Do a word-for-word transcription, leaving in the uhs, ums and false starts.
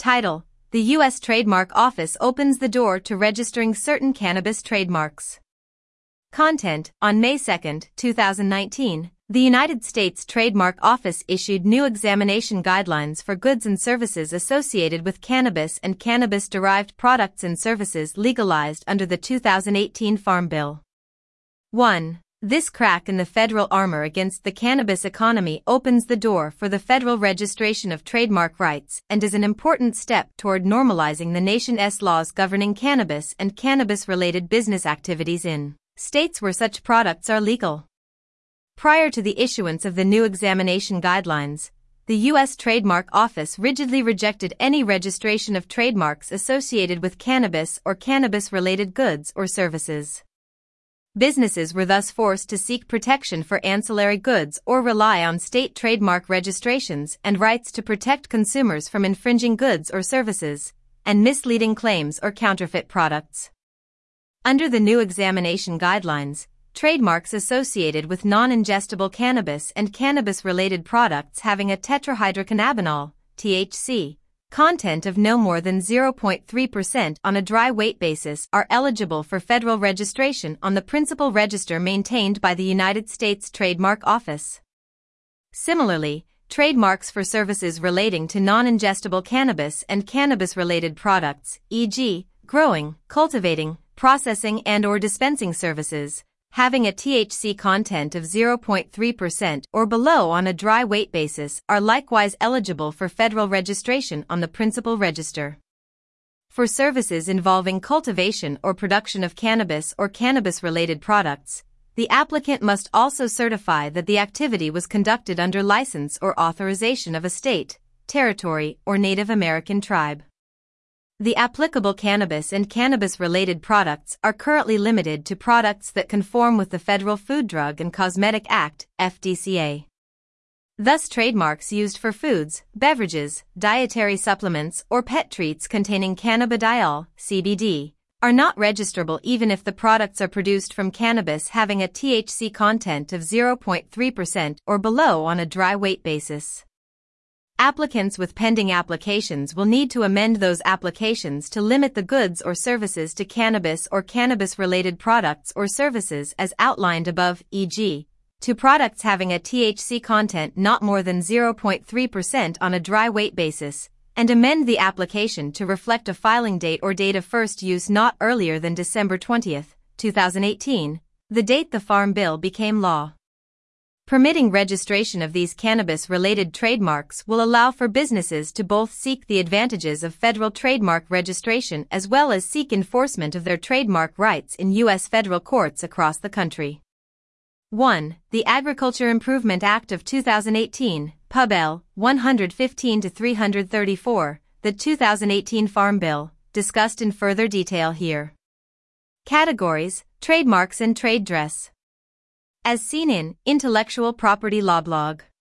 Title: The U S Trademark Office opens the door to registering certain cannabis trademarks. Content: On May second, two thousand nineteen, the United States Trademark Office issued new examination guidelines for goods and services associated with cannabis and cannabis-derived products and services legalized under the two thousand eighteen Farm Bill. one. This crack in the federal armor against the cannabis economy opens the door for the federal registration of trademark rights and is an important step toward normalizing the nation's laws governing cannabis and cannabis-related business activities in states where such products are legal. Prior to the issuance of the new examination guidelines, the U S Trademark Office rigidly rejected any registration of trademarks associated with cannabis or cannabis-related goods or services. Businesses were thus forced to seek protection for ancillary goods or rely on state trademark registrations and rights to protect consumers from infringing goods or services, and misleading claims or counterfeit products. Under the new examination guidelines, trademarks associated with non-ingestible cannabis and cannabis-related products having a tetrahydrocannabinol, T H C, content of no more than zero point three percent on a dry weight basis are eligible for federal registration on the principal register maintained by the United States Trademark Office. Similarly, trademarks for services relating to non-ingestible cannabis and cannabis-related products, for example, growing, cultivating, processing and/or dispensing services, having a T H C content of zero point three percent or below on a dry weight basis are likewise eligible for federal registration on the principal register. For services involving cultivation or production of cannabis or cannabis-related products, the applicant must also certify that the activity was conducted under license or authorization of a state, territory, or Native American tribe. The applicable cannabis and cannabis-related products are currently limited to products that conform with the Federal Food, Drug, and Cosmetic Act, F D C A. Thus, trademarks used for foods, beverages, dietary supplements, or pet treats containing cannabidiol, C B D, are not registrable even if the products are produced from cannabis having a T H C content of zero point three percent or below on a dry weight basis. Applicants with pending applications will need to amend those applications to limit the goods or services to cannabis or cannabis-related products or services as outlined above, for example, to products having a T H C content not more than zero point three percent on a dry weight basis, and amend the application to reflect a filing date or date of first use not earlier than December twentieth, two thousand eighteen, the date the Farm Bill became law. Permitting registration of these cannabis-related trademarks will allow for businesses to both seek the advantages of federal trademark registration as well as seek enforcement of their trademark rights in U S federal courts across the country. one. The Agriculture Improvement Act of two thousand eighteen, Pub L. one fifteen to three thirty-four, the two thousand eighteen Farm Bill, discussed in further detail here. Categories: Trademarks and Trade Dress. As seen in Intellectual Property Law Blog.